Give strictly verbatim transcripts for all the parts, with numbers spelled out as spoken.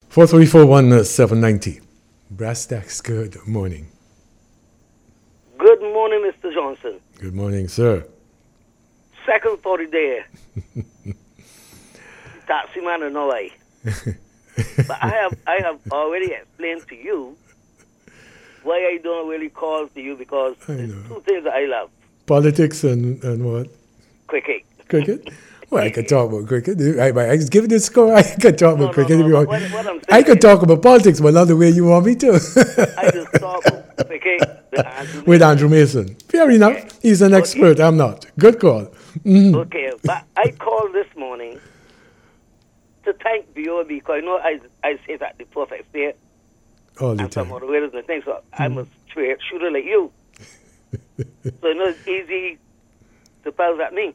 four three four one seven ninety. Brass Tacks, good morning. Good morning, Mister Johnson. Good morning, sir. Second for the day. Taxi man or no way. But I have I have already explained to you why I don't really call to you, because there's two things that I love. Politics and, and what? Cricket. Cricket? Well, I can talk about cricket. I, I, I just give it a score. I can talk No, about no, cricket no, if you no. want. What, what I'm saying I can is, talk about politics, but not the way you want me to. I just talk about cricket with Andrew With Andrew Mason. Fair enough. Okay. He's an Okay. expert. I'm not. Good call. Mhm. Okay, but I called this morning to thank B O B, because I know I, I say that the perfect state All the and some time. other ways and things, so I'm a straight shooter like you. So you know it's easy to pass at me.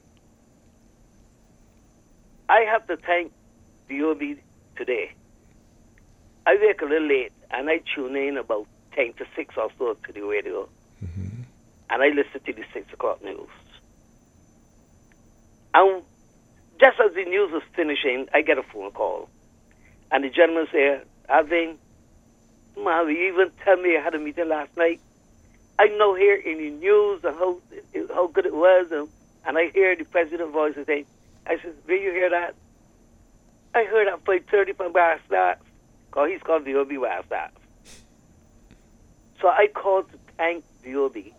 I have to thank B O B today. I wake a little late and I tune in about ten to six or so to the radio, Mm-hmm. and I listen to the six o'clock news. And just as the news was finishing, I get a phone call. And the gentleman said, Alvin, man, you even tell me I had a meeting last night. I know here in the news and how, how good it was, and, and I hear the president's voice and say, I said, will you hear that? I heard that five thirty from Bar Stars, because he's called V O B Bar Stars. So I called to thank V O B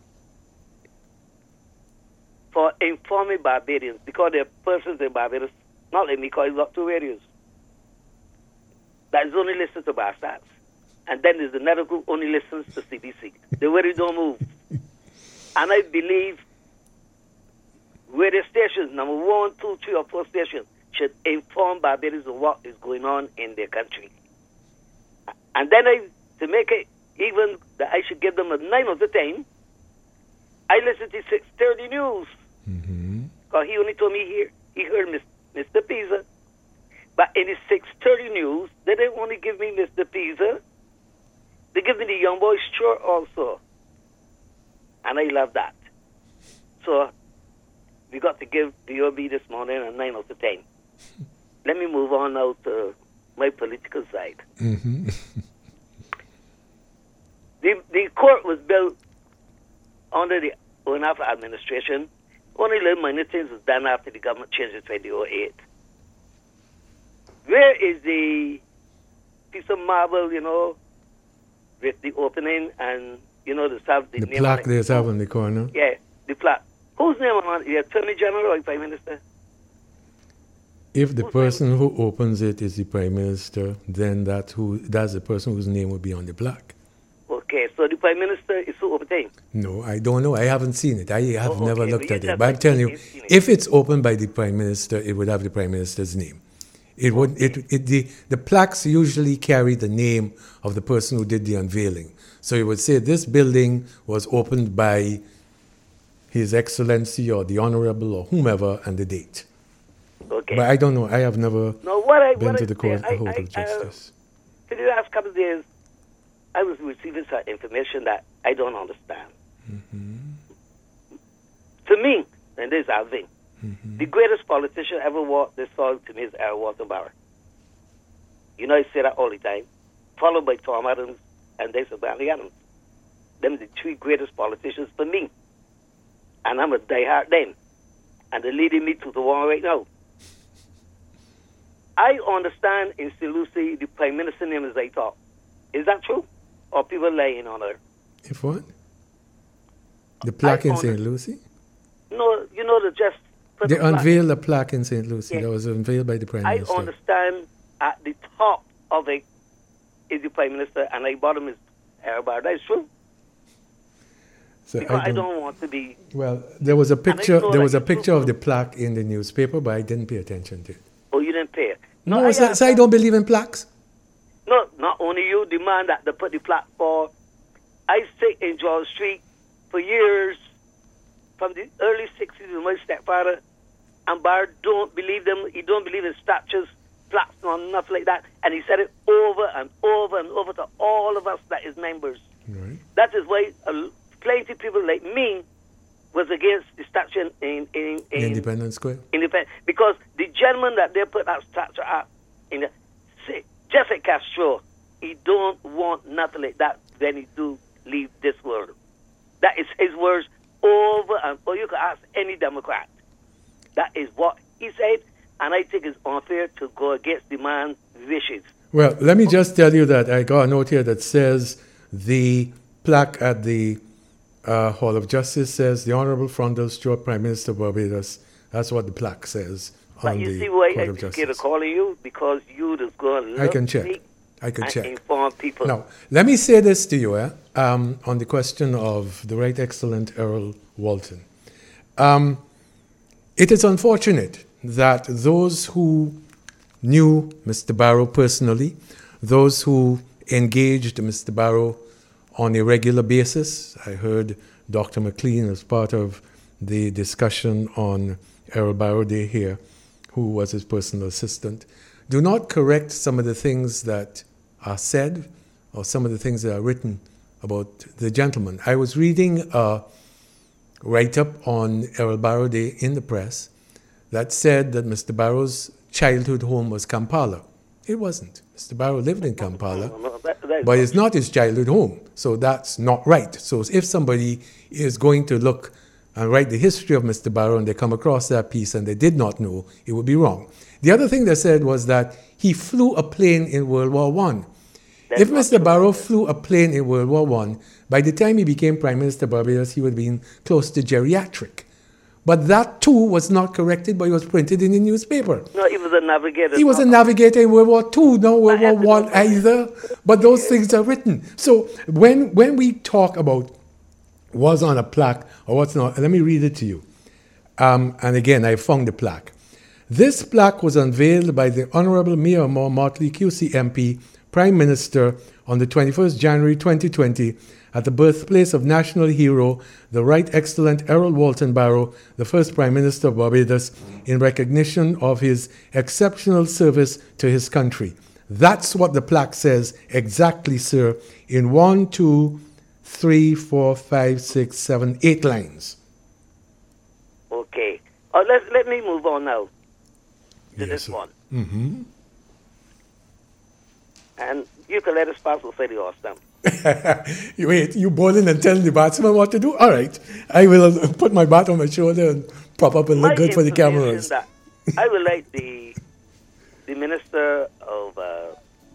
for informing Barbadians, because there are persons in Barbados, not like me, because he's got two radios, that is only listens to Bar Stars. And then there's another group only listens to C B C. The radio don't move. And I believe radio stations, number one, two, three, or four stations, should inform Barbadians of what is going on in their country. And then I, to make it even that I should give them a nine of the ten, I listen to six thirty news. Mm-hmm. Because he only told me he, he heard Mister Pisa. But in the six thirty news, they didn't only give me Mister Pisa, they give me the Young Boy Short also. And I love that. So we got to give B O B this morning a nine out of ten. Let me move on now to my political side. Mm-hmm. The, the court was built under the UNAF administration. Only little minor things was done after the government changed in twenty oh eight. Where is the piece of marble, you know, with the opening and, you know, the, the, The name plaque on it? they have in the corner. Yeah, the plaque. Whose name on it? The Attorney General or the Prime Minister? If the Whose person who opens it is the Prime Minister, then that who that's the person whose name will be on the plaque. Okay, so the Prime Minister is so open. No, I don't know. I haven't seen it. I have Oh, never okay, looked but at you it. But I'm just- telling you, you've seen it. if it's opened by the Prime Minister, it would have the Prime Minister's name. It would. It, it the the plaques usually carry the name of the person who did the unveiling. So it would say this building was opened by His Excellency or the Honorable or whomever, and the date. Okay. But I don't know. I have never Now, what I, been what to I the court say, I, court I, of justice. Uh, for the last couple of days, I was receiving some information that I don't understand. Mm-hmm. To me, and this is Alvin, Mm-hmm. the greatest politician ever walked this soil to me is Al Walter Barr. You know, I say that all the time. Followed by Tom Adams and there's Barney Adams. Them are the three greatest politicians for me. And I'm a diehard them. And they're leading me to the war right now. I understand in Saint Lucie the Prime Minister name is I talk. Is that true? Or people lying on her? If what? The plaque I in own Saint it. Lucie? No, you know, the just... put They the plaque. unveiled a plaque in Saint Lucie Yeah. that was unveiled by the Prime I Minister. understand at the top of it is the Prime Minister, and at the bottom is Arbar. That's true. So Because I I don't, don't want to be... well, there was a picture. saw There that was a you picture of the Googled. plaque in the newspaper, but I didn't pay attention to it. Oh, you didn't pay. No, I so, so I understand. don't believe in plaques. No, not only you demand that they put the plaque for... I sit in George Street for years, from the early sixties with my stepfather, and Bar don't believe them. He don't believe in statues, plaques, or nothing like that. And he said it over and over and over to all of us that is members. Right. That is why uh, plenty of people like me was against the statue in in, in Independence Square. Independence, because the gentleman that they put that statue up in the, say, Jesse Castro, he don't want nothing like that when he do leave this world. That is his words over and over. You can ask any Democrat. That is what he said, and I think it's unfair to go against the man's wishes. Well, let me just tell you that I got a note here that says the plaque at the uh, Hall of Justice says the Honorable Frondel Stewart, Prime Minister of Barbados. That's what the plaque says on But you the see why Court I of get a Justice. call of you? Because you just go and I look can check. me I can and check. inform people. Now, let me say this to you eh, um, on the question of the Right Excellent Earl Walton. Um, it is unfortunate that those who knew Mister Barrow personally, those who engaged Mister Barrow on a regular basis, I heard Doctor McLean as part of the discussion on Earl Barrow Day here, who was his personal assistant, do not correct some of the things that are said or some of the things that are written about the gentleman. I was reading a write-up on Earl Barrow Day in the press that said that Mister Barrow's childhood home was Kampala. It wasn't. Mister Barrow lived in Kampala, No, no, that- that is but it's not his childhood home. So that's not right. So if somebody is going to look and write the history of Mister Barrow and they come across that piece and they did not know, it would be wrong. The other thing they said was that he flew a plane in World War One. That's If not Mister true. Barrow flew a plane in World War One, by the time he became Prime Minister of Barbados, he would have been close to geriatric. But that too was not corrected, but it was printed in the newspaper. No, he was a navigator. He was a no. navigator in World War Two, no World War One either. But those things are written. So when when we talk about what's on a plaque or what's not, let me read it to you. Um, and again, I found the plaque. This plaque was unveiled by the Honourable Mia Moore Motley, Q C M P, Prime Minister, on the twenty-first of January twenty twenty at the birthplace of national hero, the Right Excellent Errol Walton Barrow, the first Prime Minister of Barbados, in recognition of his exceptional service to his country. That's what the plaque says exactly, sir, in one, two, three, four, five, six, seven, eight lines. Okay. Oh, let, let me move on now to Yes, this sir. one. Mm-hmm. And you can let us pass or say the awesome. You wait, you bowling and telling the batsman what to do? All right. I will uh, put my bat on my shoulder and prop up and look My good for the information cameras. That I would like the the Minister of uh,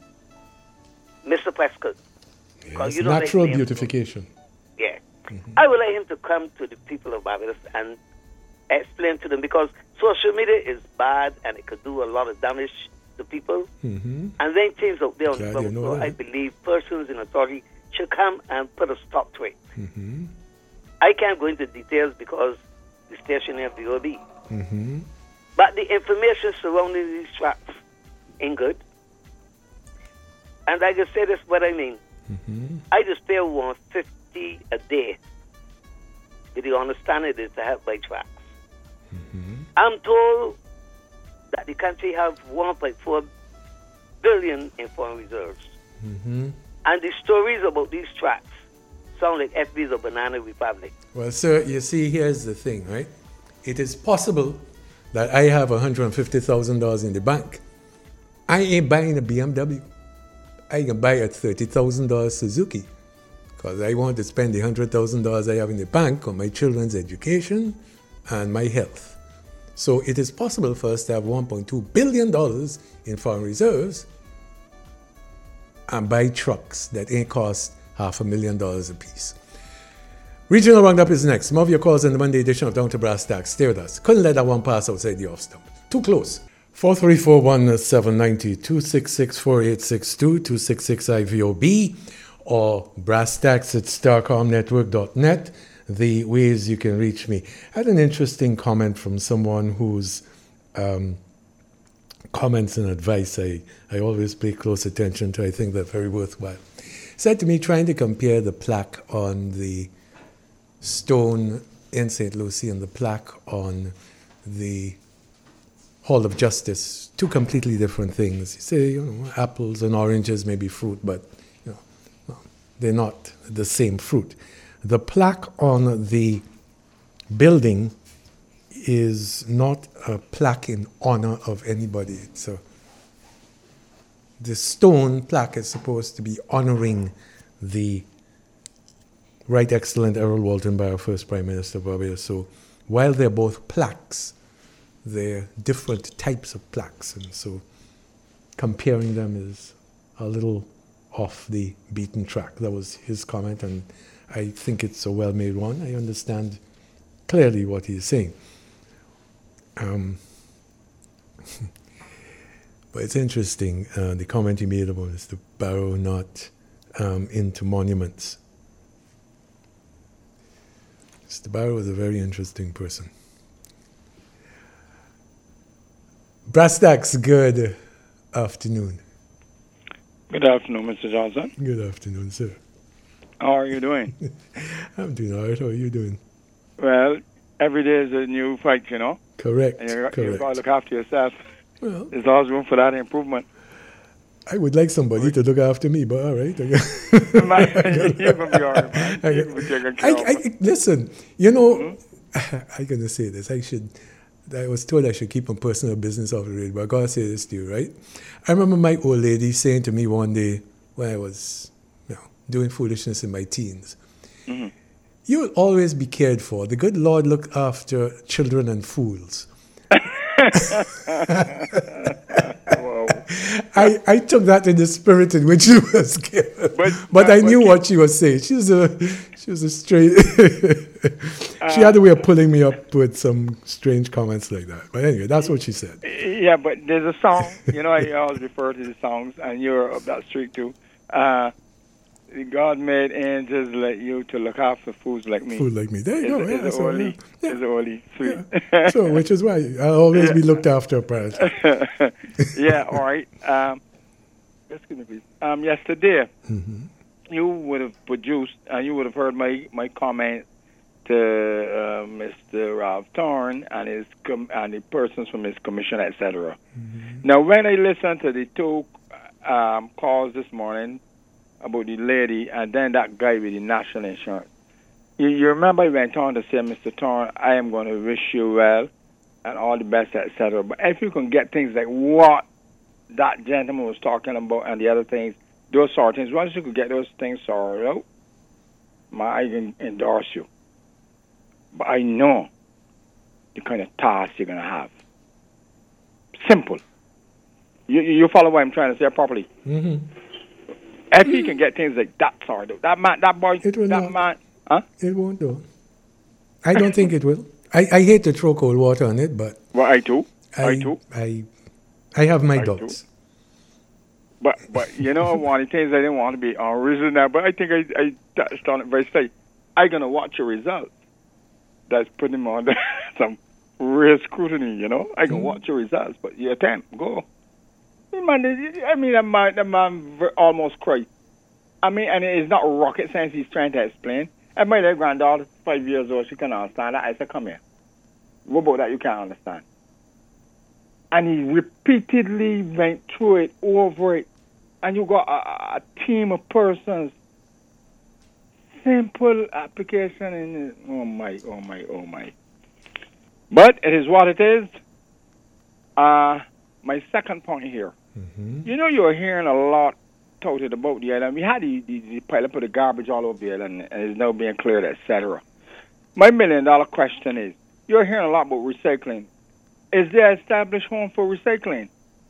Mister Prescott. Yes, you don't like natural names. beautification. Yeah. I would like him to come to the people of Barbados and explain to them, because social media is bad and it could do a lot of damage to people. Mm-hmm. And then things out there on the Glad you phone. know So that. I believe persons in authority should come and put a stop to it. Mm-hmm. I can't go into details because the station have the O B. Mm-hmm. But the information surrounding these tracks ain't good. And I can say this what I mean. Mm-hmm. I just pay one fifty a day with the understanding is to help buy tracks. Mm-hmm. I'm told that the country have one point four billion in foreign reserves. Mm-hmm. And the stories about these tracks sound like F B's of Banana Republic. Well, sir, you see, here's the thing, right? It is possible that I have one hundred fifty thousand dollars in the bank. I ain't buying a B M W. I can buy a thirty thousand dollars Suzuki because I want to spend the one hundred thousand dollars I have in the bank on my children's education and my health. So it is possible for us to have one point two billion dollars in foreign reserves and buy trucks that ain't cost half a million dollars a piece. Regional Roundup is next. More of your calls in the Monday edition of Down to Brass Tacks. Stay with us. Couldn't let that one pass outside the off stump. Too close. four three four, one seven nine zero, two six six, four eight six two, two six six I V O B, or brass tacks at starcom network dot net, the ways you can reach me. I had an interesting comment from someone whose um, comments and advice I, I always pay close attention to. I think they're very worthwhile. Said to me, trying to compare the plaque on the stone in Saint Lucie and the plaque on the Hall of Justice, two completely different things. You say, you know, apples and oranges may be fruit, but you know, no, they're not the same fruit. The plaque on the building is not a plaque in honor of anybody. It's a the stone plaque is supposed to be honoring the Right Excellent Errol Walton Barrow, first Prime Minister of Barbados. So while they're both plaques, they're different types of plaques. And so comparing them is a little off the beaten track. That was his comment, and I think it's a well-made one. I understand clearly what he's saying. Um, but it's interesting, uh, the comment he made about Mister Barrow not um, into monuments. Mister Barrow is a very interesting person. Brastax, good afternoon. Good afternoon, Mister Johnson. Good afternoon, sir. How are you doing? I'm doing all right. How are you doing? Well, every day is a new fight, you know. Correct. And you're, correct. you've got to look after yourself. Well, there's always room for that improvement. I would like somebody to look after me, but all right. You're going to be all right, man. I, I, I, listen, you know, mm-hmm. I'm going to say this. I should, I was told I should keep my personal business off the radio, but I got to say this to you, right? I remember my old lady saying to me one day when I was, you know, doing foolishness in my teens, mm-hmm. you will always be cared for. The good Lord look after children and fools. I, I took that in the spirit in which she was given, but, but, but I knew but, what she was saying. She was a she was a straight. She had a way of pulling me up with some strange comments like that. But anyway, that's what she said. Yeah, but there's a song. You know, I always refer to the songs, and you're up that street too. Uh, God made angels like you to look after fools like me. Fools like me. There you it's, go. It's yeah, only, yeah. it's only sweet. Yeah. So, which is why I'll always yeah. be looked after, apparently. Yeah, all right. Um, excuse me, please. Um, yesterday, mm-hmm. you would have produced, and uh, you would have heard my, my comment to uh, Mister Ralph Thorne and his com- and the persons from his commission, et cetera. Mm-hmm. Now, when I listened to the two um, calls this morning, about the lady and then that guy with the national insurance. You, you remember he went on to say, Mister Thorne, I am going to wish you well and all the best, et cetera. But if you can get things like what that gentleman was talking about and the other things, those sort of things, once you could get those things sorted out, I can endorse you. But I know the kind of task you're going to have. Simple. You, you follow what I'm trying to say properly? Mm-hmm. If he can get things like that sorted out, that man, that boy, it will that not. man, huh? It won't do. I don't think it will. I, I hate to throw cold water on it, but well, I too. I, I too. I, I have my I doubts. Too. But but you know, one of the things I didn't want to be unreasonable, but I think I I touched on it very straight. I'm gonna watch your results. That's putting him under some real scrutiny. You know, I can mm. watch your results, but your attempt, go. Man, I mean, that man, that man almost cried. I mean, and it's not rocket science he's trying to explain. And my little granddaughter, five years old, she can understand that. I said, come here. What about that you can't understand? And he repeatedly went through it, over it. And you got a, a team of persons. Simple application. And oh, my, oh, my, oh, my. But it is what it is. Uh, my second point here. Mm-hmm. You know, you're hearing a lot touted about the island. We had the, the, the pile up of the garbage all over the island, and it's now being cleared, et cetera. My million-dollar question is, you're hearing a lot about recycling. Is there an established home for recycling?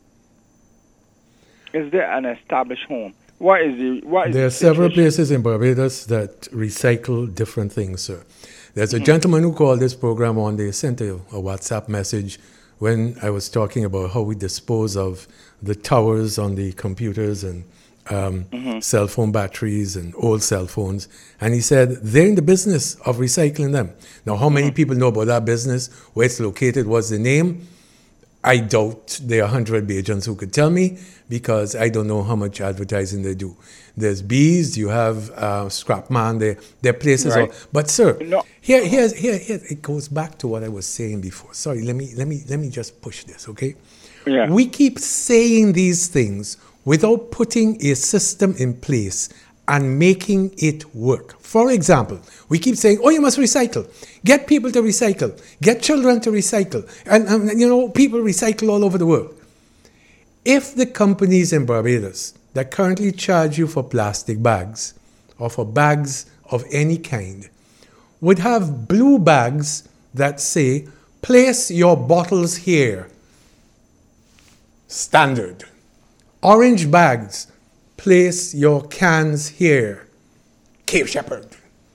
Is there an established home? What is the... What is there are the several situation? places in Barbados that recycle different things, sir. There's a mm-hmm. gentleman who called this program one day, sent a, a WhatsApp message when I was talking about how we dispose of the towers on the computers and um, mm-hmm. cell phone batteries and old cell phones. And he said, they're in the business of recycling them. Now, how many mm-hmm. people know about that business, where it's located, what's the name? I doubt there are one hundred Bajans who could tell me, because I don't know how much advertising they do. There's Bees, you have uh, Scrapman, there, there are places. Right. All, but, sir, no. here, here's, here, here, it goes back to what I was saying before. Sorry, let me, let me, let me just push this, okay? Yeah. We keep saying these things without putting a system in place and making it work. For example, we keep saying, oh, you must recycle. Get people to recycle. Get children to recycle. And, and you know, people recycle all over the world. If the companies in Barbados that currently charge you for plastic bags or for bags of any kind would have blue bags that say, place your bottles here, standard. Orange bags, place your cans here, Cape Shepherd.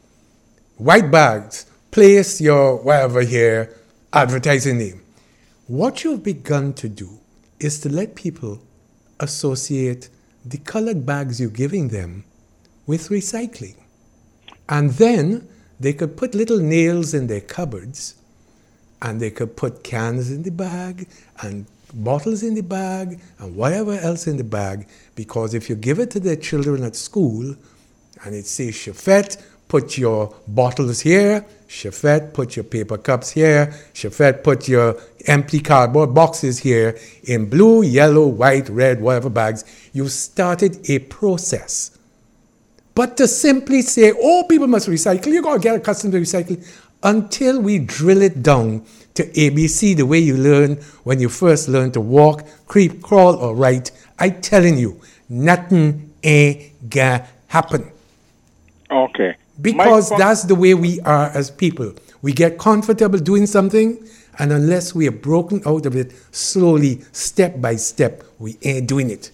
White bags, place your whatever here, advertising name. What you've begun to do is to let people associate the colored bags you're giving them with recycling. And then they could put little nails in their cupboards, and they could put cans in the bag and bottles in the bag and whatever else in the bag, because if you give it to their children at school and it says, Chefette, put your bottles here, Chefette, put your paper cups here, Chefette, put your empty cardboard boxes here in blue, yellow, white, red, whatever bags, you started a process. But to simply say, oh, people must recycle, you're going to get accustomed to recycling, until we drill it down to A B C, the way you learn when you first learn to walk, creep, crawl, or write, I'm telling you, nothing ain't gonna happen. Okay. Because My, that's the way we are as people. We get comfortable doing something, and unless we are broken out of it slowly, step by step, we ain't doing it.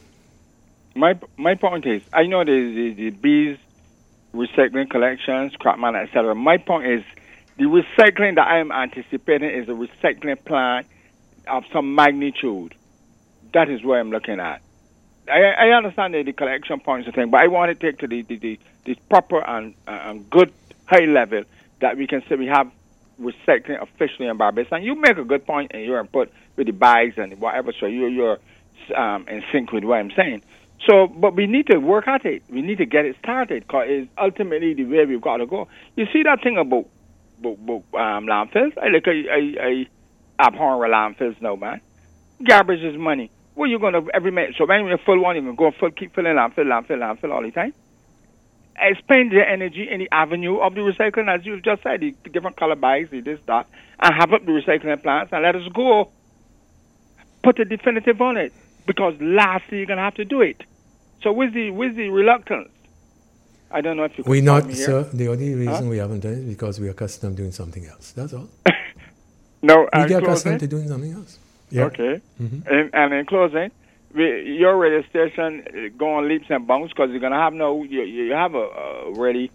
My my point is, I know the, the, the bees, recycling collections, Crapman, et cetera. My point is, the recycling that I am anticipating is a recycling plant of some magnitude. That is where I'm looking at. I, I understand the, the collection points and thing, but I want to take to the, the, the, the proper and, uh, and good high level that we can say we have recycling officially in Barbados. And you make a good point in your input with the bags and whatever, so you're, you're um, in sync with what I'm saying. So, but we need to work at it. We need to get it started, because it's ultimately the way we've got to go. You see that thing about Book, book, um, landfills. I like I, I, I abhor landfills now, man. Garbage is money. What are you gonna every minute? So when you full one, you can go full, keep filling landfill, landfill, landfill all the time. I spend the energy in the avenue of the recycling, as you've just said, the different color bags, the this, that, and have up the recycling plants and let us go. Put a definitive on it, because lastly you're gonna have to do it. So with the with the reluctance. I don't know if you can We not, me here. sir. The only reason huh? we haven't done it is because we are accustomed to doing something else. That's all. no, we get closing, accustomed to doing something else. Yeah. Okay. Mm-hmm. And, and in closing, we, your radio station uh, go on leaps and bounds, because you're gonna have no. You, you have a, a really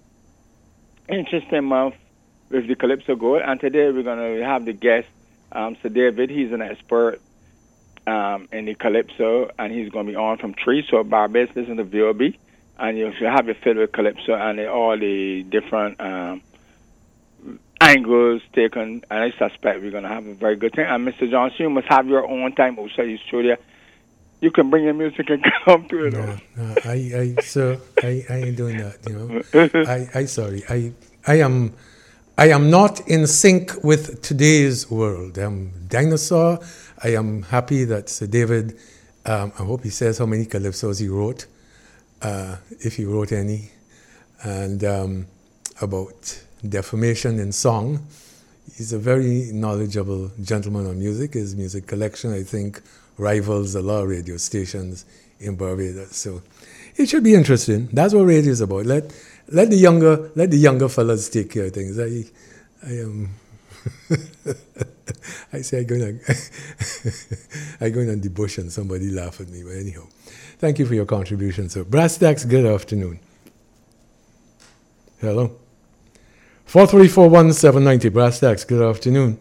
interesting month with the Calypso Gold, and today we're gonna have the guest, um, Sir David. He's an expert um, in the Calypso, and he's gonna be on from three. So Barbados, listen to V O B. And you should have it filled with Calypso and all the different um, angles taken. And I suspect we're going to have a very good thing. And Mister Johnson, you must have your own time outside the studio. You can bring your music and come to it. No, no, I, I, sir, I, I ain't doing that. You know, I, I, sorry, I, I am, I am not in sync with today's world. I'm a dinosaur. I am happy that Sir David. Um, I hope he says how many calypsos he wrote. Uh, if he wrote any, and um, about defamation in song. He's a very knowledgeable gentleman on music. His music collection, I think, rivals a lot of radio stations in Barbados. So it should be interesting. That's what radio is about. Let let the younger let the younger fellas take care of things. I I am. I say I'm going I'm going on the bush and somebody laugh at me. But anyhow, thank you for your contribution, sir. Brass Tacks, good afternoon. Hello. four three four one seven nine zero, Brass Tacks, good afternoon.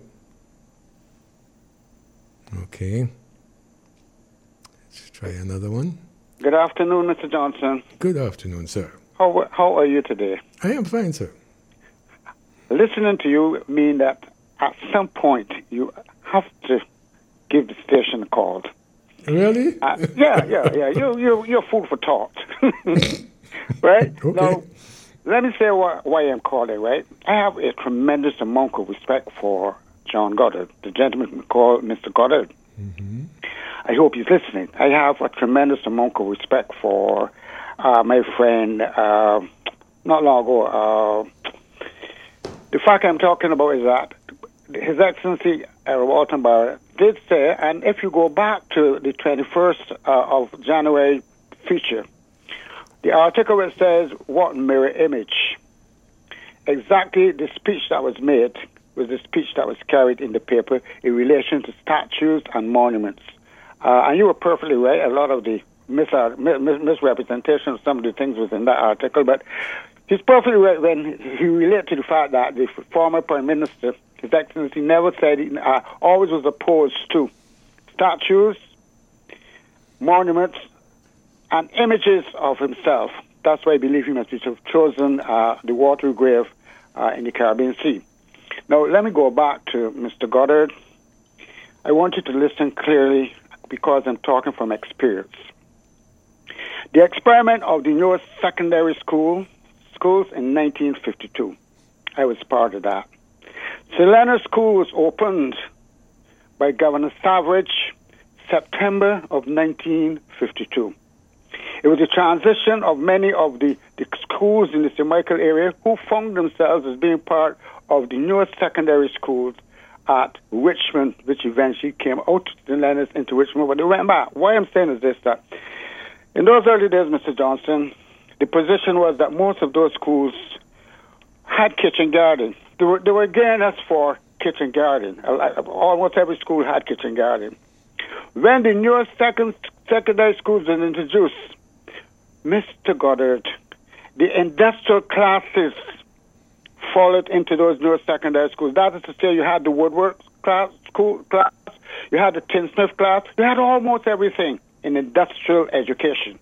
Okay. Let's try another one. Good afternoon, Mister Johnson. Good afternoon, sir. How how are you today? I am fine, sir. Listening to you mean that at some point you have to give the station a call. Really? Uh, yeah, yeah, yeah. You you you're food for thought, right? Okay. Now, let me say why, why I'm calling. Right, I have a tremendous amount of respect for John Goddard, the gentleman called Mister Goddard. Mm-hmm. I hope he's listening. I have a tremendous amount of respect for uh, my friend. Uh, not long ago. Uh, The fact I'm talking about is that His Excellency uh, Walton Barrett did say, and if you go back to the twenty-first uh, of January feature, the article that says, what mirror image? Exactly the speech that was made was the speech that was carried in the paper in relation to statues and monuments. Uh, and you were perfectly right. A lot of the mis- mis- misrepresentation of some of the things was in that article, but he's perfectly right when he related to the fact that the former Prime Minister, His Excellency, never said, he uh, always was opposed to statues, monuments, and images of himself. That's why I believe he must have chosen uh, the watery grave uh, in the Caribbean Sea. Now, let me go back to Mister Goddard. I want you to listen clearly because I'm talking from experience. The experiment of the newest secondary school schools in nineteen fifty-two. I was part of that. Saint Leonard's School was opened by Governor Savage September of nineteen fifty-two. It was a transition of many of the, the schools in the Saint Michael area who found themselves as being part of the newest secondary schools at Richmond, which eventually came out of Saint Leonard's into Richmond, but they went back. Why I'm saying is this, that in those early days, Mister Johnson, the position was that most of those schools had kitchen garden. They were, they were against us for kitchen garden. Almost every school had kitchen garden. When the newest second, secondary schools were introduced, Mister Goddard, the industrial classes followed into those newest secondary schools. That is to say, you had the woodwork class, school class, you had the tinsmith class, you had almost everything in industrial education.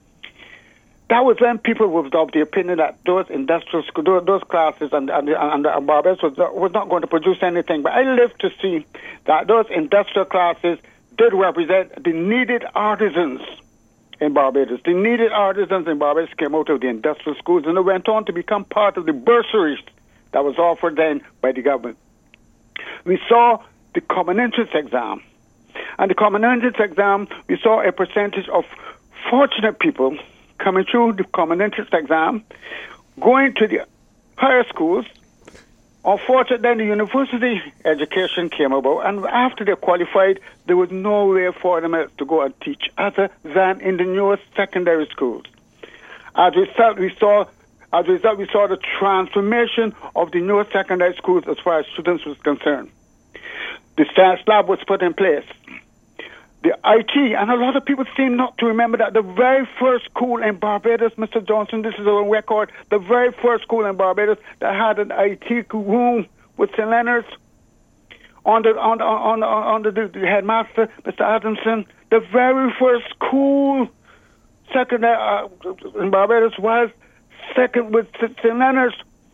That was when people was of the opinion that those industrial school, those, those classes and, and, and, and Barbados was, was not going to produce anything. But I lived to see that those industrial classes did represent the needed artisans in Barbados. The needed artisans in Barbados came out of the industrial schools and they went on to become part of the bursaries that was offered then by the government. We saw the common entrance exam. And the common entrance exam, we saw a percentage of fortunate people coming through the common entrance exam, going to the higher schools. Unfortunately, then the university education came about, and after they qualified, there was no way for them to go and teach other than in the newest secondary schools. As a result, we saw, as a result, we saw the transformation of the newest secondary schools as far as students was concerned. The science lab was put in place. The I T, and a lot of people seem not to remember that the very first school in Barbados, Mister Johnson, this is on record, the very first school in Barbados that had an I T room with Saint Leonard's under, under, under, under the, the headmaster, Mister Adamson, the very first school secondary uh, in Barbados was second with Saint Leonard's.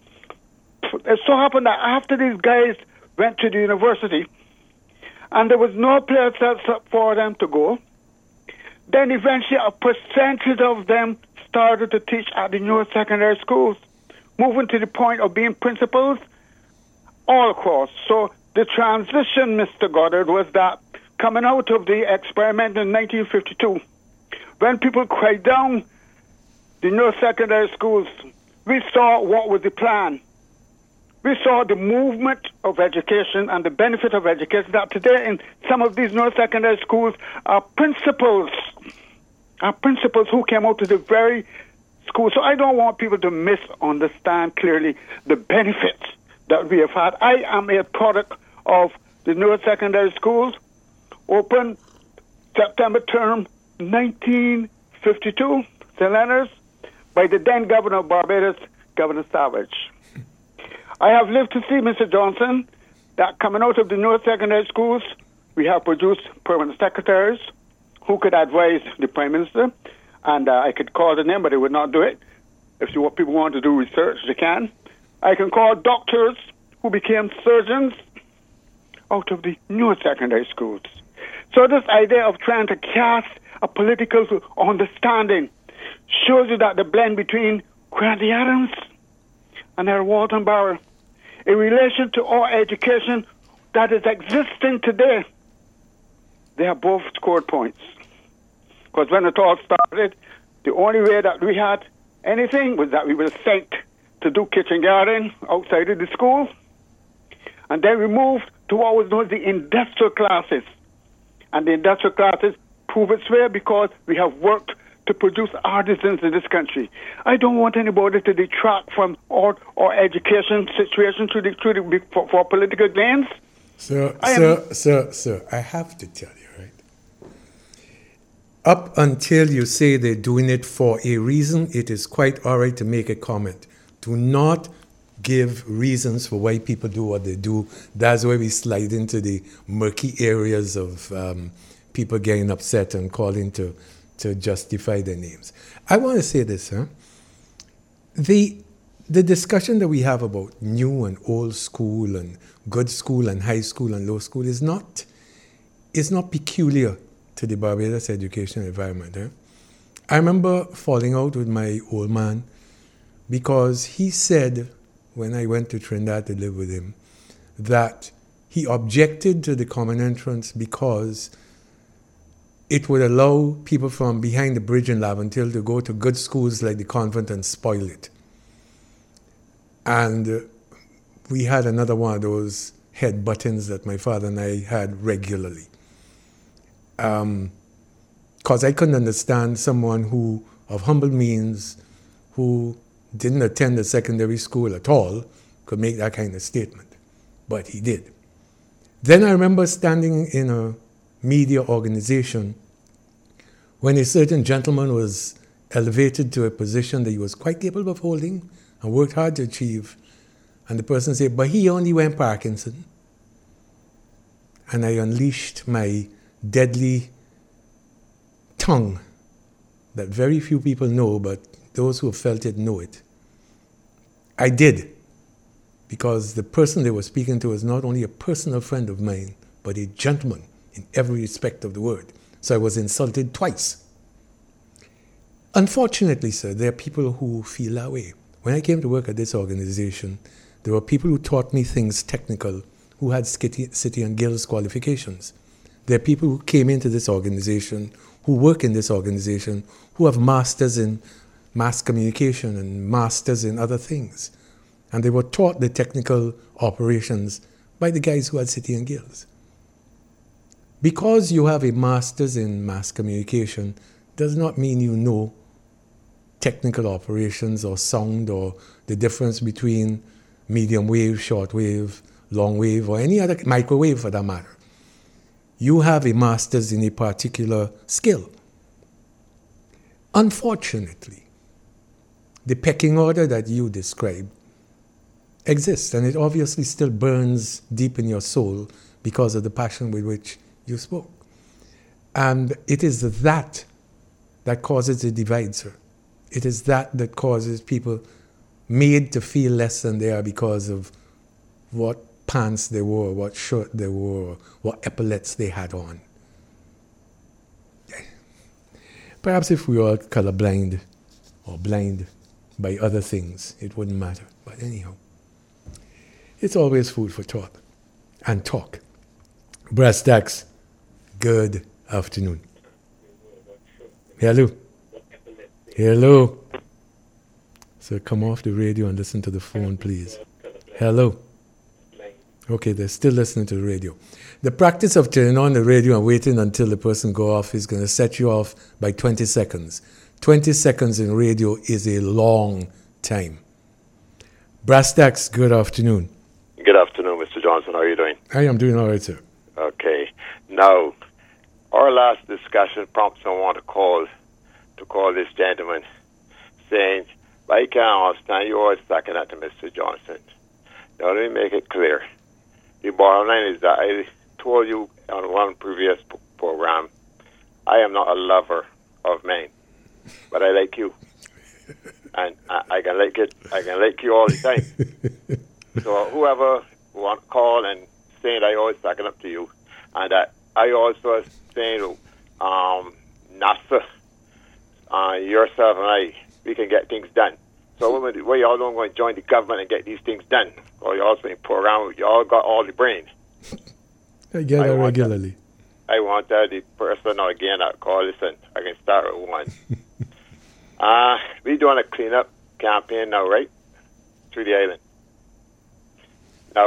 It so happened that after these guys went to the university, and there was no place else for them to go, then eventually a percentage of them started to teach at the newer secondary schools, moving to the point of being principals all across. So the transition, Mister Goddard, was that coming out of the experiment in nineteen fifty-two, when people cried down the newer secondary schools, we saw what was the plan. We saw the movement of education and the benefit of education that today in some of these new secondary schools are principals, are principals who came out to the very school. So I don't want people to misunderstand clearly the benefits that we have had. I am a product of the new secondary schools, open September term nineteen fifty-two, Saint Leonard's, by the then governor of Barbados, Governor Savage. I have lived to see, Mister Johnson, that coming out of the new secondary schools, we have produced permanent secretaries who could advise the Prime Minister, and uh, I could call the name, but they would not do it. If you want, people want to do research, they can. I can call doctors who became surgeons out of the new secondary schools. So this idea of trying to cast a political understanding shows you that the blend between Grandy Adams and Herr Walton Bauer, in relation to our education that is existing today, they have both scored points. Because when it all started, the only way that we had anything was that we were sent to do kitchen garden outside of the school, and then we moved to what was known as the industrial classes. And the industrial classes prove its way because we have worked to produce artisans in this country. I don't want anybody to detract from our, our education situation to the, to the, for, for political gains. Sir, I sir, am, sir, sir, I have to tell you, right? Up until you say they're doing it for a reason, it is quite all right to make a comment. Do not give reasons for why people do what they do. That's where we slide into the murky areas of um, people getting upset and calling to, to justify their names. I want to say this, huh? The, the discussion that we have about new and old school and good school and high school and low school is not, is not peculiar to the Barbados education environment. Eh? I remember falling out with my old man because he said, when I went to Trinidad to live with him, that he objected to the common entrance because it would allow people from behind the bridge in Laventille to go to good schools like the convent and spoil it. And uh, we had another one of those head buttons that my father and I had regularly. Because um, I couldn't understand someone who, of humble means, who didn't attend a secondary school at all, could make that kind of statement. But he did. Then I remember standing in a media organization when a certain gentleman was elevated to a position that he was quite capable of holding and worked hard to achieve. And the person said, but he only went Parkinson. And I unleashed my deadly tongue that very few people know, but those who have felt it know it. I did, because the person they were speaking to was not only a personal friend of mine, but a gentleman in every respect of the word. So I was insulted twice. Unfortunately, sir, there are people who feel that way. When I came to work at this organization, there were people who taught me things technical, who had City and Guilds qualifications. There are people who came into this organization, who work in this organization, who have masters in mass communication and masters in other things. And they were taught the technical operations by the guys who had City and Guilds. Because you have a master's in mass communication does not mean you know technical operations or sound or the difference between medium wave, short wave, long wave, or any other microwave for that matter. You have a master's in a particular skill. Unfortunately, the pecking order that you described exists, and it obviously still burns deep in your soul because of the passion with which you spoke. And it is that that causes the divide, sir. It is that that causes people made to feel less than they are because of what pants they wore, what shirt they wore, what epaulets they had on. Perhaps if we were colorblind or blind by other things, it wouldn't matter. But anyhow, it's always food for thought and talk. Brass Tacks, good afternoon. Hello. Hello. So come off the radio and listen to the phone, please. Hello. Okay, they're still listening to the radio. The practice of turning on the radio and waiting until the person go off is going to set you off by twenty seconds. twenty seconds in radio is a long time. Brass Tacks, good afternoon. Good afternoon, Mister Johnson. How are you doing? I am doing all right, sir. Okay. Now, our last discussion prompts someone to call, to call this gentleman, saying, I can't understand you always talking at Mister Johnson. Now, let me make it clear. The bottom line is that I told you on one previous p- program, I am not a lover of men, but I like you. And I, I can like it. I can like you all the time. So whoever want to call and saying I always talking up to you, and that I also saying um, NASA, uh, yourself and I, we can get things done. So when we all don't want to join the government and get these things done, or you also in program, you all got all the brain. I get that regularly. That, I want that the person or again that call, listen, I can start with one. uh, we're doing a cleanup campaign now, right? Through the island. Now,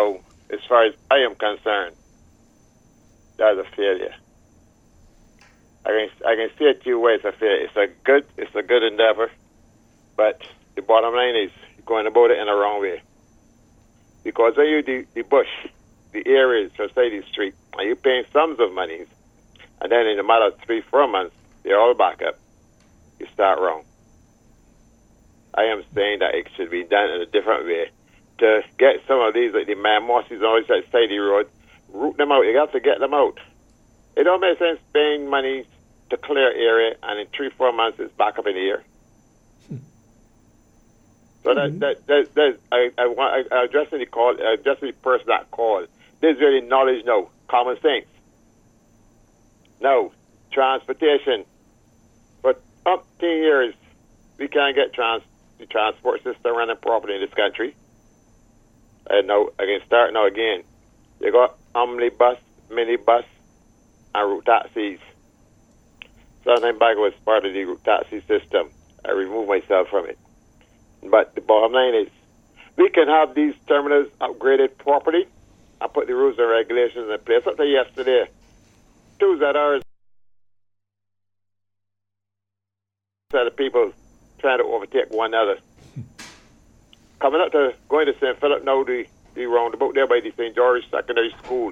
as far as I am concerned, that's a failure. I can I can see it two ways. I feel it's a good it's a good endeavor, but the bottom line is you're going about it in the wrong way. Because when you do the bush, the areas, Society Street, and you're paying sums of money, and then in a matter of three, four months, they're all back up. You start wrong. I am saying that it should be done in a different way to get some of these, like the man mosses on the Society Road, root them out. You got to get them out. It don't make sense paying money to clear area, and in three, four months, it's back up in the air. Hmm. So mm-hmm. that, that, that, that I, I want, I, I addressing the call, addressing the person that called. There's really knowledge, no, common sense. No, transportation. For up to years, we can't get trans, the transport system running properly in this country. And now, I can start now again. You got omnibus, minibus, and route taxis. Southern Bank was part of the route taxi system. I removed myself from it. But the bottom line is, we can have these terminals upgraded properly and put the rules and regulations in place. Up to yesterday, two Z Rs set of people trying to overtake one another. Coming up to going to Saint Philip now, the, the roundabout there by the Saint George Secondary School.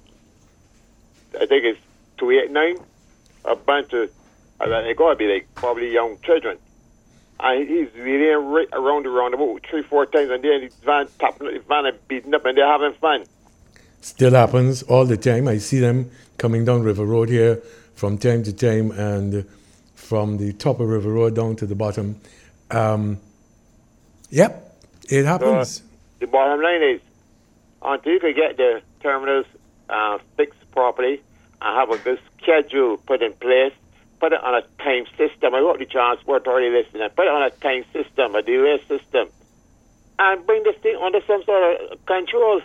I think it's two eighty-nine. A bunch of, I mean, they got to be like probably young children. And he's really right around the roundabout three, four times, and then his van tapping, his van and beating up, and they're having fun. Still happens all the time. I see them coming down River Road here from time to time, and from the top of River Road down to the bottom. Um, yep, it happens. So, the bottom line is, until you can get the terminals uh, fixed properly and have a good schedule put in place, put it on a time system. I wrote the transport authority listening. Put it on a time system, a delay system, and bring this thing under some sort of control.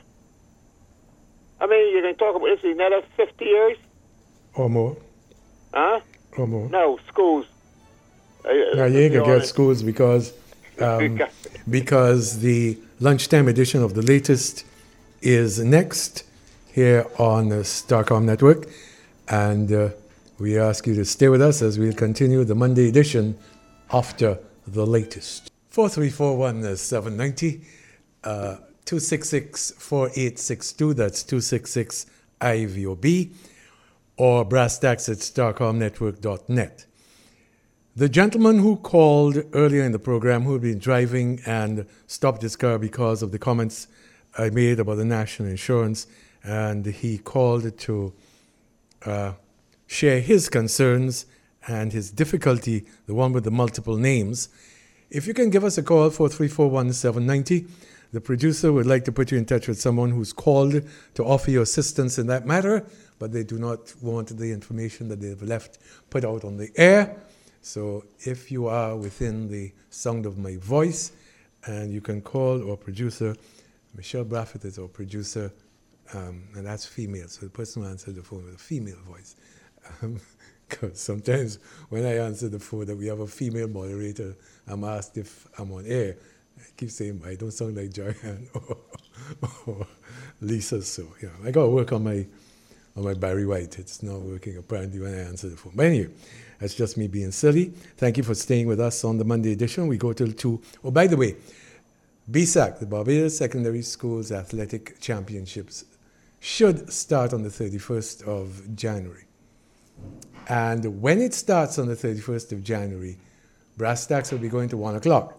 I mean, you can talk about this in another fifty years. Or more. Huh? Or more. No, schools. Now, you ain't going to get schools because, um, because the lunchtime edition of the latest is next here on the Starcom Network. And uh, we ask you to stay with us as we'll continue the Monday edition after the latest. four three four one seven nine zero, uh, two six six four eight six two, that's two six six I V O B, or brass tacks at starcom network dot net. The gentleman who called earlier in the program, who had been driving and stopped his car because of the comments I made about the national insurance, and he called to uh, share his concerns and his difficulty, the one with the multiple names. If you can give us a call, four three four one seven nine zero. The producer would like to put you in touch with someone who's called to offer you assistance in that matter, but they do not want the information that they've left put out on the air. So if you are within the sound of my voice, and you can call our producer, Michelle Braffett is our producer, um, and that's female, so the person who answered the phone with a female voice. Because um, sometimes when I answer the phone that we have a female moderator, I'm asked if I'm on air. I keep saying I don't sound like Joanne or, or Lisa, so yeah, I got to work on my on my Barry White. It's not working apparently when I answer the phone. But anyway, that's just me being silly. Thank you for staying with us on the Monday edition. We go till two. Oh, by the way, B S A C, the Barbados Secondary Schools Athletic Championships, should start on the thirty-first of January. And when it starts on the thirty-first of January, brass tacks will be going to one o'clock.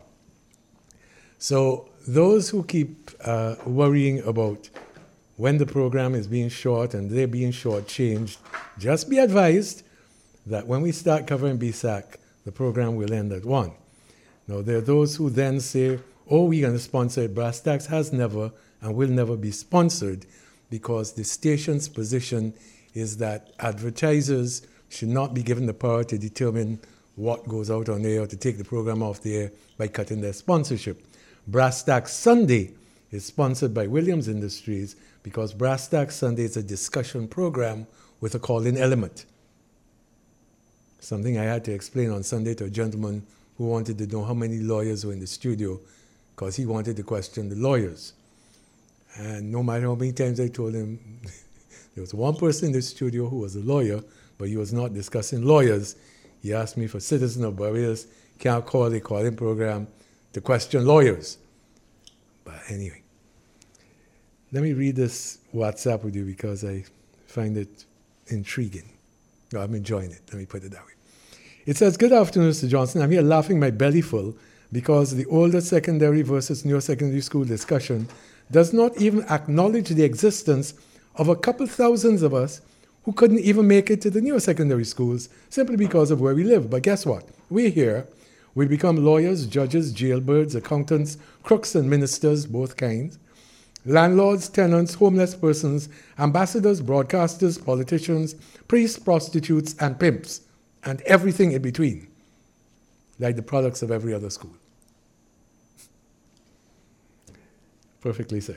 So those who keep uh, worrying about when the program is being short and they're being shortchanged, just be advised that when we start covering B S A C, the program will end at one. Now, there are those who then say, oh, we're going to sponsor it. Brass Tacks has never and will never be sponsored because the station's position is that advertisers should not be given the power to determine what goes out on air or to take the program off the air by cutting their sponsorship. Brass Tacks Sunday is sponsored by Williams Industries because Brass Tacks Sunday is a discussion program with a call-in element. Something I had to explain on Sunday to a gentleman who wanted to know how many lawyers were in the studio because he wanted to question the lawyers. And no matter how many times I told him, there was one person in the studio who was a lawyer, but he was not discussing lawyers. He asked me for Citizen of Barbados, can't call the calling program to question lawyers. But anyway, let me read this WhatsApp with you because I find it intriguing. No, I'm enjoying it. Let me put it that way. It says, good afternoon, Mister Johnson. I'm here laughing my belly full because the older secondary versus newer secondary school discussion does not even acknowledge the existence of a couple thousands of us who couldn't even make it to the newer secondary schools simply because of where we live. But guess what? We're here. We become lawyers, judges, jailbirds, accountants, crooks and ministers, both kinds, landlords, tenants, homeless persons, ambassadors, broadcasters, politicians, priests, prostitutes, and pimps, and everything in between, like the products of every other school. Perfectly said.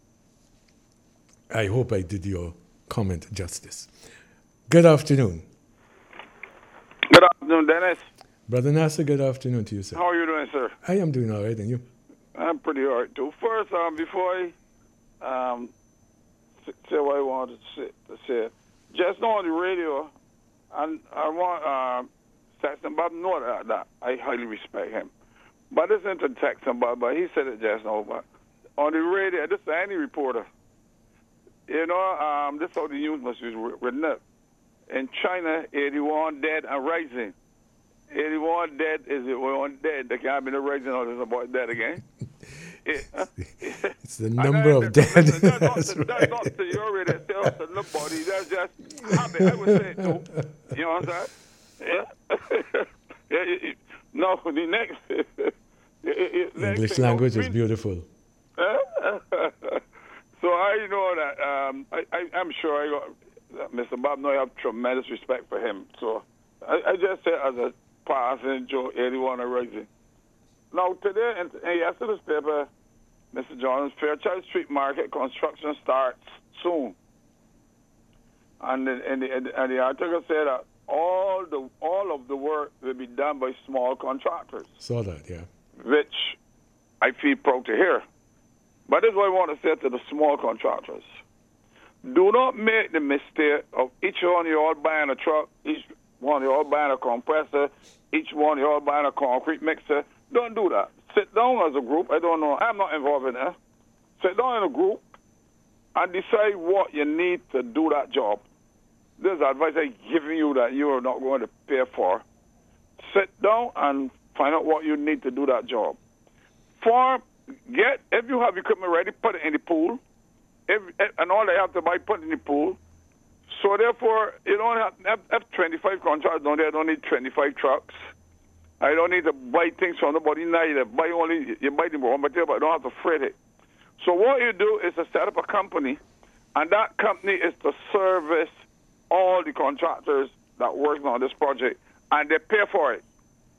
I hope I did your comment justice. Good afternoon. Good afternoon, Dennis. Brother Nasser, good afternoon to you, sir. How are you doing, sir? I am doing all right, and you? I'm pretty all right, too. First, um, before I um, say what I wanted to say, to say, just know on the radio, and I want um, Saxon Bob know that, that I highly respect him. But this isn't to Saxon Bob, but he said it just now. But on the radio, this is any reporter. You know, um, this is how the news must be written up. In China, eighty-one dead and rising. eighty-one dead is it one dead. They can't be no rising or there's about dead again. It, uh, it's the number of dead. That's not, that's right. not the theory that tells the nobody. That's just habit. I would say it too. You know what I'm saying? Yeah. yeah it, it, no, the next. it, it, English next language is beautiful. So I know that um, I, I, I'm sure I got Mister Bob. No, I have tremendous respect for him. So I, I just say as a passing Joe eighty-one and rising. Now today in, in yesterday's paper, Mister Johnson, Fairchild Street Market construction starts soon, and the, and the, and the article said that all the all of the work will be done by small contractors. Saw that, yeah. Which I feel proud to hear. But this is what I want to say to the small contractors. Do not make the mistake of each one of you all buying a truck, each one of you all buying a compressor, each one of you all buying a concrete mixer. Don't do that. Sit down as a group. I don't know. I'm not involved in that. Sit down in a group and decide what you need to do that job. This is advice I'm giving you that you are not going to pay for. Sit down and find out what you need to do that job. For Get, if you have equipment ready, put it in the pool. If, and all they have to buy, put it in the pool. So therefore, you don't have, have, have twenty-five contractors down there. I don't need twenty-five trucks. I don't need to buy things from nobody neither. Buy only, you buy them raw material, but I don't have to freight it. So what you do is to set up a company, and that company is to service all the contractors that work on this project, and they pay for it.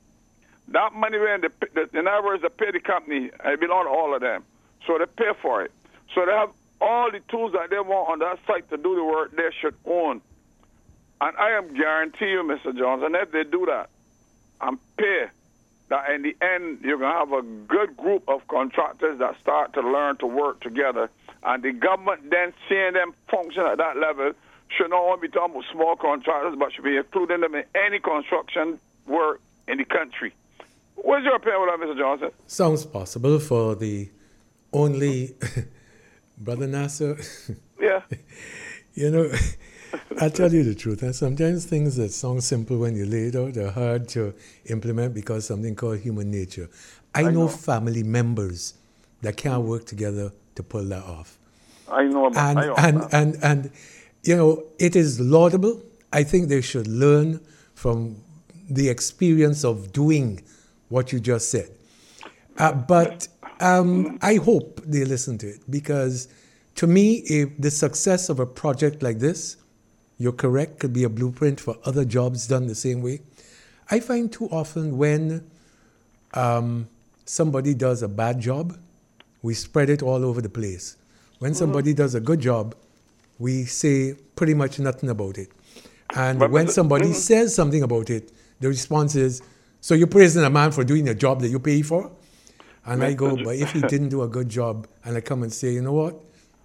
That money, when the, the, in other words, they pay the company, it belongs to all of them. So they pay for it. So they have all the tools that they want on that site to do the work they should own. And I am guarantee you, Mister Johnson, if they do that and pay, that in the end, you're going to have a good group of contractors that start to learn to work together. And the government then seeing them function at that level should not only be talking about small contractors, but should be including them in any construction work in the country. What's your opinion with that, Mister Johnson? Sounds possible for the only Brother Nasser. Yeah. You know, I'll tell you the truth. And sometimes things that sound simple when you lay it out are hard to implement because something called human nature. I, I know, know family members that can't work together to pull that off. I know about and, I know and, about. and, and, and, you know, it is laudable. I think they should learn from the experience of doing what you just said. Uh, but um, I hope they listen to it because to me, if the success of a project like this, you're correct, could be a blueprint for other jobs done the same way. I find too often when um, somebody does a bad job, we spread it all over the place. When somebody does a good job, we say pretty much nothing about it. And but when the, somebody mm-hmm. says something about it, the response is, so you're praising a man for doing a job that you pay for? And I go, but if he didn't do a good job, and I come and say, you know what?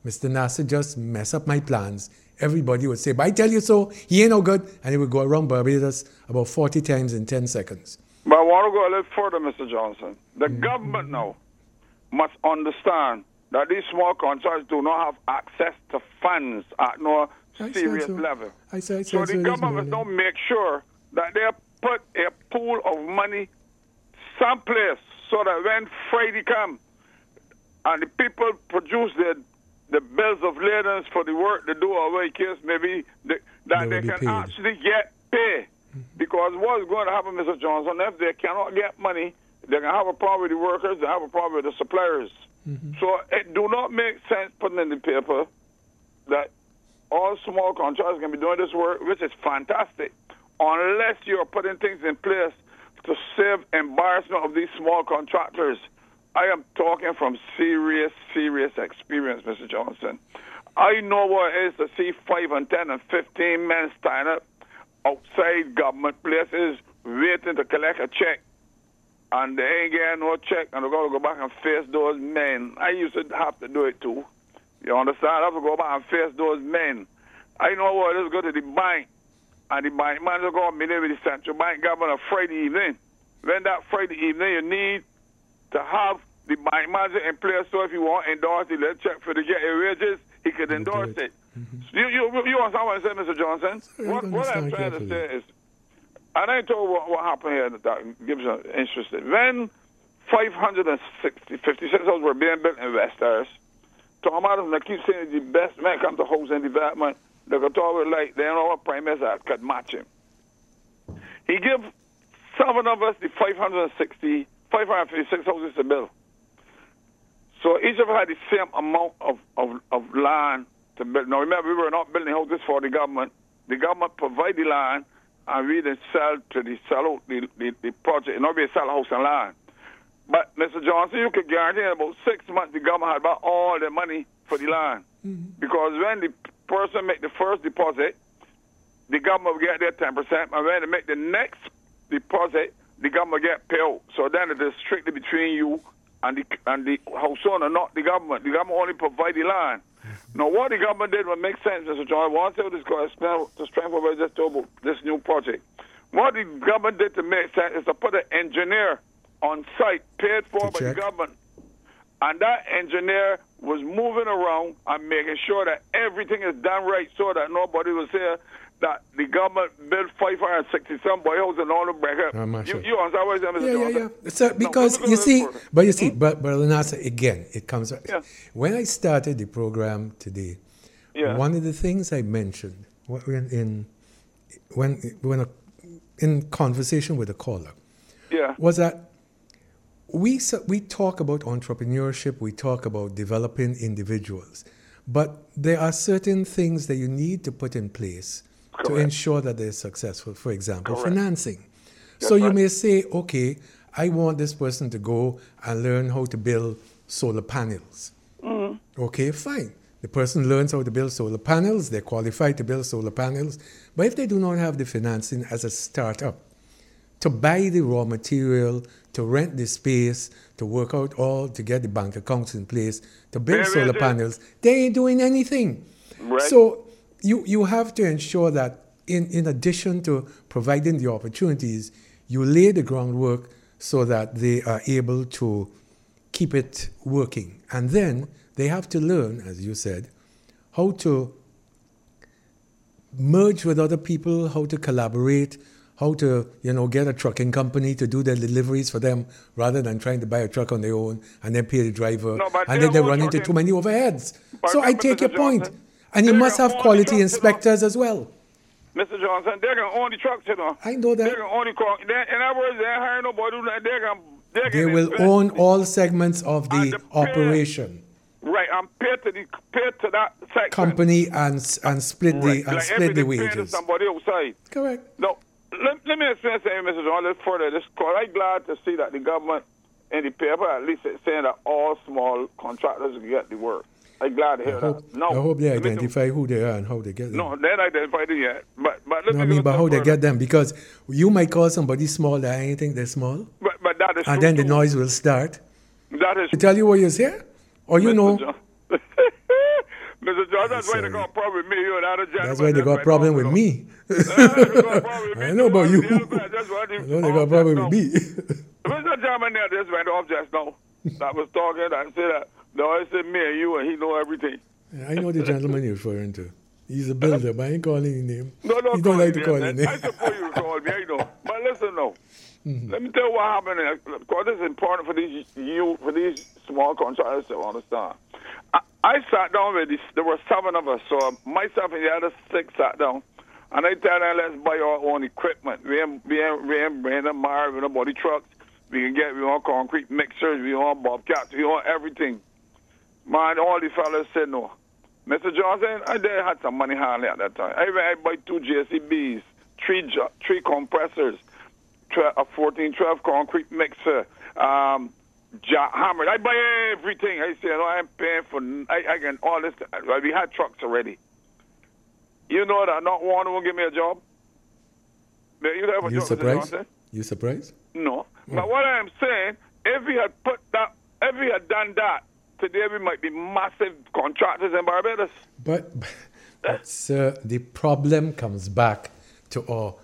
Mister Nasser just mess up my plans, everybody would say, but I tell you so, he ain't no good, and he would go around Barbados about forty times in ten seconds. But I want to go a little further, Mister Johnson. The mm-hmm. government now must understand that these small contractors do not have access to funds at no I serious so. level. I said, I said so the so government must now make sure that they put a pool of money someplace so that when Friday comes and the people produce the the bills of ladings for the work they do, or whatever case maybe they, that they, they can paid. actually get paid. Mm-hmm. Because what's going to happen, Mister Johnson, if they cannot get money, they're going to have a problem with the workers, they have a problem with the suppliers. Mm-hmm. So it do not make sense putting in the paper that all small contractors can be doing this work, which is fantastic, unless you're putting things in place to save embarrassment of these small contractors. I am talking from serious, serious experience, Mister Johnson. I know what it is to see five and ten and fifteen men stand up outside government places waiting to collect a check, and they ain't getting no check, and they're going to go back and face those men. I used to have to do it too. You understand? I have to go back and face those men. I know what it is to go to the bank, and the bank manager go and meet with the central bank government on Friday evening. When that Friday evening, you need to have the bank manager in place, so if you want to endorse the little check for to get your wages, he could endorse it. it. Mm-hmm. You, you, you understand what I said, Mister Johnson? Sorry, what, what I'm trying carefully. to say is, and I told what, what happened here that gives you interested. When five hundred sixty, fifty-six houses were being built in West Harris, Tom Adams, I keep saying the best man come to housing development, they could talk like they know what prime minister could match him. He gave seven of us the five hundred sixty, five hundred fifty-six houses to build. So each of us had the same amount of, of, of land to build. Now remember, we were not building houses for the government. The government provide the land, and we then sell to the sell out the, the, the project. Not be a sell house and land. But Mister Johnson, you could guarantee in about six months the government had about all the money for the land. Mm-hmm. Because when the person make the first deposit, the government will get their ten percent, and when they make the next deposit, the government get paid out. So then it is strictly between you and the and the house owner, not the government. The government only provide the land. Mm-hmm. Now, what the government did would make sense, Mister John. I want to tell this guy, explain to strength what I just told about this new project. What the government did to make sense is to put an engineer on site, paid for by the government. And that engineer was moving around and making sure that everything is done right so that nobody will say that the government built five hundred sixty-seven boy houses and all the break up. You, you understand what I'm saying, Yeah, yeah, yeah. So, because no, you see, but you see, hmm? but, but Nasser, again, it comes, yeah. When I started the program today, yeah. one of the things I mentioned when in, when, when a, in conversation with a caller yeah. was that we, we talk about entrepreneurship, we talk about developing individuals, but there are certain things that you need to put in place Correct. to ensure that they're successful. For example, Correct. financing. That's so you right. may say, okay, I want this person to go and learn how to build solar panels. Mm-hmm. Okay, fine. The person learns how to build solar panels, they're qualified to build solar panels, but if they do not have the financing as a startup, to buy the raw material, to rent the space, to work out all, to get the bank accounts in place, to build there solar panels, they ain't doing anything. Right. So you, you have to ensure that in, in addition to providing the opportunities, you lay the groundwork so that they are able to keep it working. And then they have to learn, as you said, how to merge with other people, how to collaborate, how to, you know, get a trucking company to do their deliveries for them rather than trying to buy a truck on their own and then pay the driver. No, and then they run into too many overheads. So I take your point. And you must have quality inspectors as well. Mister Johnson, they're going to own the trucks, you know. I know that. They're going to own the truck. In other words, they're hiring nobody. They're going to... They will own all segments of the, the operation. Right, I'm paid to the paid to that section. Company and and split right. the and like split the wages. Somebody outside. Correct. No, let, let me explain something, Mister John. Let's further this call. I'm glad to see that the government in the paper at least it's saying that all small contractors can get the work. I'm glad to hear I hope, that. No, I hope they identify who they are and how they get them. No, they don't identify them yet. But but let no, me I mean, but how further. they get them, because you might call somebody small that I think they're small. But but that is and true then the too. noise will start. That is. To tell you what you say, or you Mister know. John. Mister Johnson, that's why sorry. they got a problem with me. You and other gentlemen. That's why they got a right problem now, with you know. me. Yeah, they got a problem with me I know about too. you. The other side, that's why they- I know they off got a problem just with me. now. Mister German there just went off just now. That was talking. I said that. No, I said me and you, and he know everything. I know the gentleman you're referring to. He's a builder, but I ain't calling his name. No, no, he don't like to me, call man. his I name. suppose you call me, I know. But listen, no. Mm-hmm. Let me tell you what happened. Because it's important for these you for these small contractors to understand. I, I sat down with these. There were seven of us, so myself and the other six sat down, and I tell them, let's buy our own equipment. We ain't, we ain't, we ain't bringing them mire, we don't body trucks. We can get, we want concrete mixers, we want bobcats, we want everything. Man, all the fellas said no. Mister Johnson, I did had some money handling at that time. I, I bought two J C Bs, three three compressors, a fourteen twelve concrete mixer, um, jackhammer. I buy everything. I say, no, I'm paying for, I, I can all this. Well, we had trucks already. You know that not one will give me a job? You, have a You job, surprised? Mister Johnson? You surprised? No. But what I'm saying, if we had put that, if we had done that, today we might be massive contractors in Barbados. But, but sir, the problem comes back to our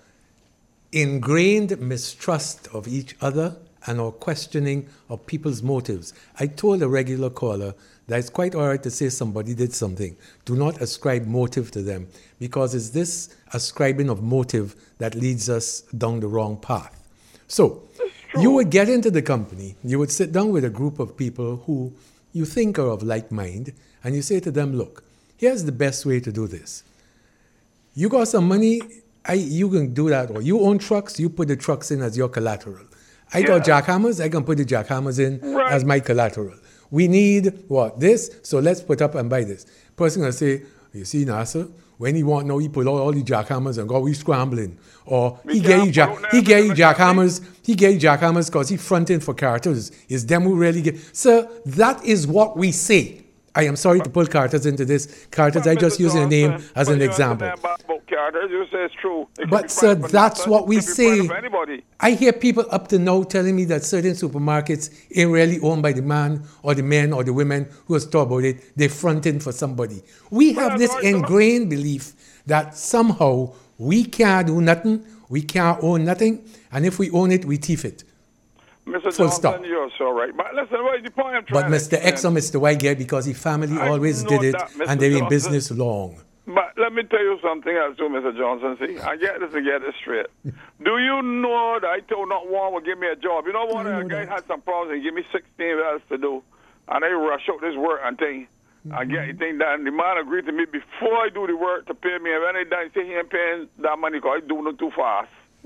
ingrained mistrust of each other and our questioning of people's motives. I told a regular caller that it's quite all right to say somebody did something. Do not ascribe motive to them, because it's this ascribing of motive that leads us down the wrong path. So, you would get into the company, you would sit down with a group of people who you think are of like mind, and you say to them, look, here's the best way to do this. You got some money, I, you can do that. Or you own trucks, you put the trucks in as your collateral. I got jackhammers, I can put the jackhammers in Right. as my collateral. We need, what, this? So let's put up and buy this. Person will say, you see, Nasser, when he want now, he pull out all the jackhammers and go, we scrambling. Or We he get you, can't jack, put out he them get in you the company. jackhammers, he get you jackhammers because he fronting for carters. It's them who really get. Sir, that is what we say. I am sorry to pull Carters into this. Carters, I just use their name as an example. Carters, you say it's true. It could be But, sir, private for that's nothing. what we It could be private say. for anybody. I hear people up to now telling me that certain supermarkets ain't really owned by the man or the men or the women who has thought about it. They're fronting for somebody. We have this ingrained belief that somehow we can't do nothing, we can't own nothing, and if we own it, we thief it. Mister Full Johnson, stop. you're so right. But listen, what is the point I'm trying But to Mister X or explain? Mister Y get because his family I always know did it that, Mister and they're in Johnson. business long. But let me tell you something else too, Mister Johnson. See, I get this to get this straight. Do you know that I told not one would give me a job? You know what? I know A guy that. had some problems and give me sixteen hours to do. And I rush out this work and thing. I get the thing done. The man agreed to me before I do the work to pay me. And when I done, say he ain't paying that money because I do it too fast.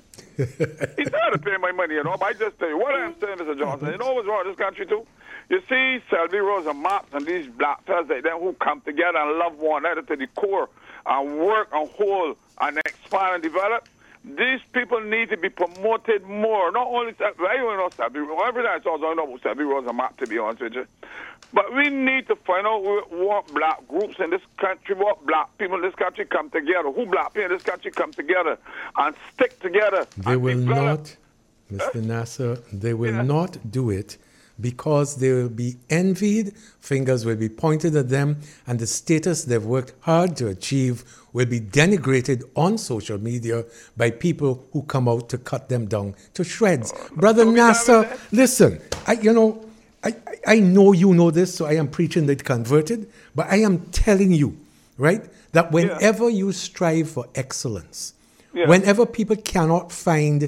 He's trying to pay my money, you know. But I just tell you, what I'm saying, Mister Johnson, you know what's wrong with this country too? You see Selby Rose and Maps and these black fellas like them who come together and love one another to the core and work and hold and expand and develop. These people need to be promoted more. Not only, I don't know Selby Rose. Everything I saw, I don't know about Selby Rose and Maps, to be honest with you. But we need to find out what black groups in this country, what black people in this country come together, who black people in this country come together and stick together. They and will develop. not, Mister Nasser, they will Yeah. not do it because they will be envied, fingers will be pointed at them, and the status they've worked hard to achieve will be denigrated on social media by people who come out to cut them down to shreds. Brother so we have Nasser, it. listen, I, you know, I, I I know you know this, so I am preaching that converted, but I am telling you, right, that whenever you strive for excellence, Yeah. whenever people cannot find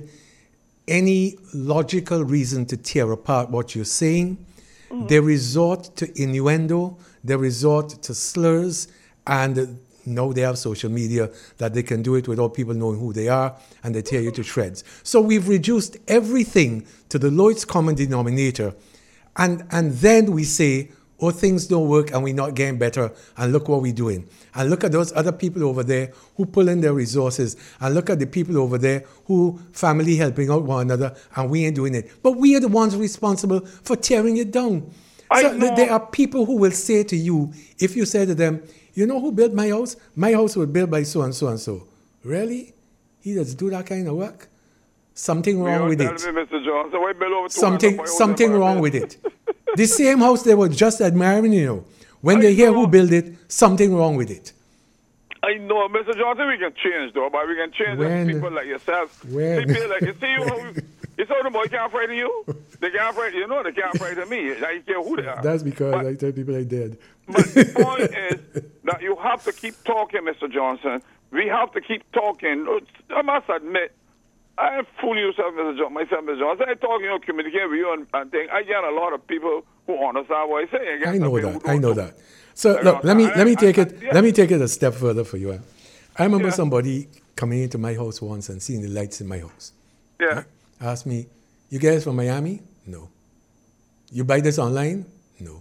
any logical reason to tear apart what you're saying, they resort to innuendo, they resort to slurs, and now they have social media that they can do it without people knowing who they are, and they tear you to shreds. So we've reduced everything to the lowest common denominator, and, and then we say, oh, things don't work and we're not getting better, and look what we're doing. And look at those other people over there who pull in their resources, and look at the people over there who family helping out one another, and we ain't doing it. But we are the ones responsible for tearing it down. I So know. th- there are people who will say to you, if you say to them, you know who built my house? My house was built by so and so and so. Really? He does do that kind of work? Something wrong You with tell it. me, Mister Johnson, why build over two hundred Something, of my own something in wrong Barbados? with it. The same house they were just admiring, you know, When I they hear know. who built it, something wrong with it. I know, Mister Johnson, we can change, though, but we can change When- as people like yourself. when- See, people like, you see, you, you saw the boy can't frighten you? They can't frighten you. know they can't frighten me. I don't care who they are. That's because But- I tell people I did. But the point is that you have to keep talking, Mister Johnson. We have to keep talking. I must admit, I am fooling yourself, Mister Johnson, myself, Mister Johnson. I'm talking, you know, communicating with you and, and things. I get a lot of people who understand what I say. I, get I know some people that. who I don't. know that. So I look, know let me that. let me I- take I- it. yeah. Let me take it a step further for you. eh? I remember Yeah. somebody coming into my house once and seeing the lights in my house. Yeah. Asked me, "You guys from Miami?" No. You buy this online? No.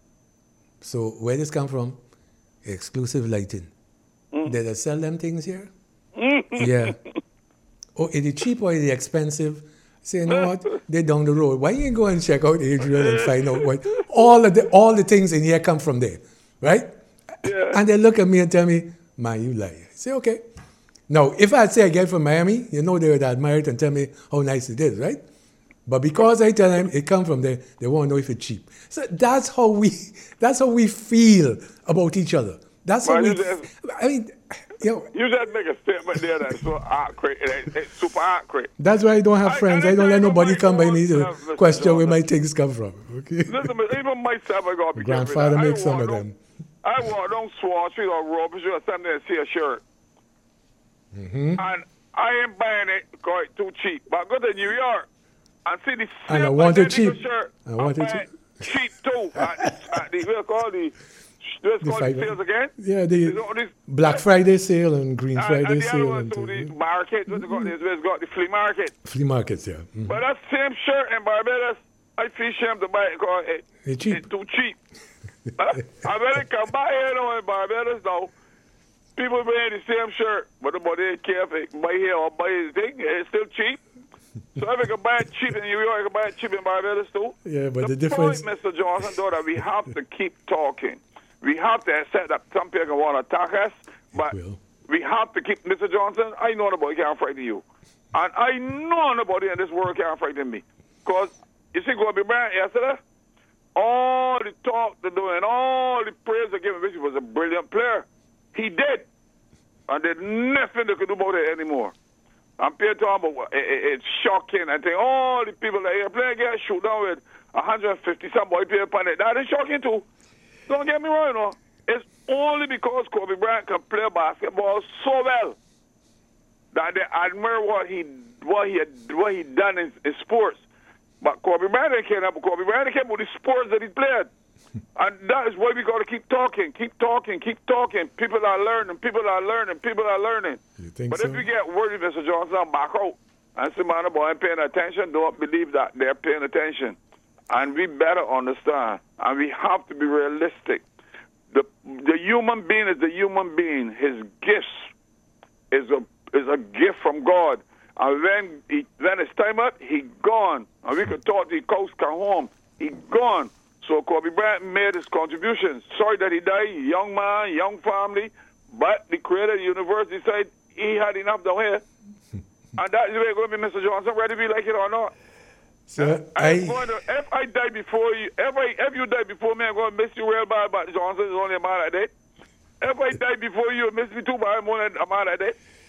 So where this come from? Exclusive lighting. Mm. Did they sell them things here? Yeah. Oh, is it cheap or is it expensive? Say, you know what? They're down the road. Why you go and check out Adrian and find out what all of the all the things in here come from there, right? Yeah. And they look at me and tell me, "Man, you lie." I say, okay. Now, if I say I get from Miami, you know they would admire it and tell me how nice it is, right? But because I tell them it come from there, they want to know if it's cheap. So that's how we that's how we feel about each other. That's how Well, we. you just- I mean, you know, You just make a statement there that's so accurate. It- It's super accurate. that's why I don't have I- friends. and I don't I let know nobody my come by me own to self, Mister question where my Johnson. things come from. Okay. Listen, but even myself, I got to be Grandfather careful. makes I some walk of down- them. I walk down Swan Street or Robert Street or something and see a shirt. Mm-hmm. And I ain't buying it because it's too cheap. But I go to New York and see the And I same want it identical cheap. shirt. I want it buy cheap too. at, at the, what's called the, what's The called the five- sales again? Yeah, There's the all these- Black Friday sale and Green and, Friday and the other sale one and too, the thing. market, what's it called? There's what's got the flea market. Flea markets, yeah. Mhm. But that same shirt in Barbados, I feel ashamed to buy it because it, It's cheap. it's too cheap. Huh? I better come buy here now in Barbados now. People wearing the same shirt, but nobody ain't care if they buy here or buy his thing. It's still cheap. So if I can buy it cheap in New York, I can buy it cheap in Barbados too. Yeah, but the, the difference. point, Mister Johnson, though, that we have to keep talking. We have to accept that some people can want to attack us, but will. we have to keep, Mister Johnson, I know nobody can't frighten you. And I know nobody in this world can't frighten me. Because, you see, Kobe Bryant yesterday, all the talk they're doing, all the praise they're giving, he was a brilliant player. He did. And there's nothing they could do about it anymore. I'm paying to him, but it, it, it's shocking. I think all the people that here playing get shoot down with one hundred fifty some boy pay upon it. That is shocking too. Don't get me wrong, you know. It's only because Kobe Bryant can play basketball so well that they admire what he what he had, what he done in, in sports. But Kobe Bryant didn't care about Kobe Bryant care about the sports that he played. And that is why we got to keep talking, keep talking, keep talking. People are learning, people are learning, people are learning. You think But so? if you get worried, Mister Johnson, back out. And see, man, boy, ain't paying attention. Don't believe that they're paying attention. And we better understand. And we have to be realistic. The the human being is the human being. His gifts is a is a gift from God. And when he, when it's time up, he gone. And we could talk to the coast come home. He gone. So Kobe Bryant made his contributions. Sorry that he died, young man, young family, but the creator of the universe decided he had enough down here. And that's the way it's going to be, Mister Johnson, whether we like it or not. So I'm I, going to, if I die before you, if, I, if you die before me, I'm going to miss you real bad, but Johnson is only a man like that. If I die before you, miss me too, but I'm only a man like that.